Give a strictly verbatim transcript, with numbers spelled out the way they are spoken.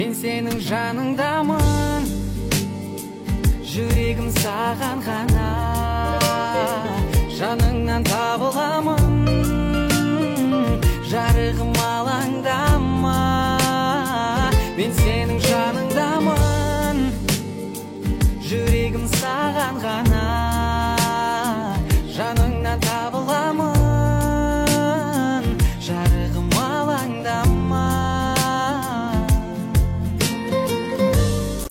Мен сенің жаныңдамын, жүрегім саған ғана, жаныңнан табыламын, жарығым алаңдама. Мен сенің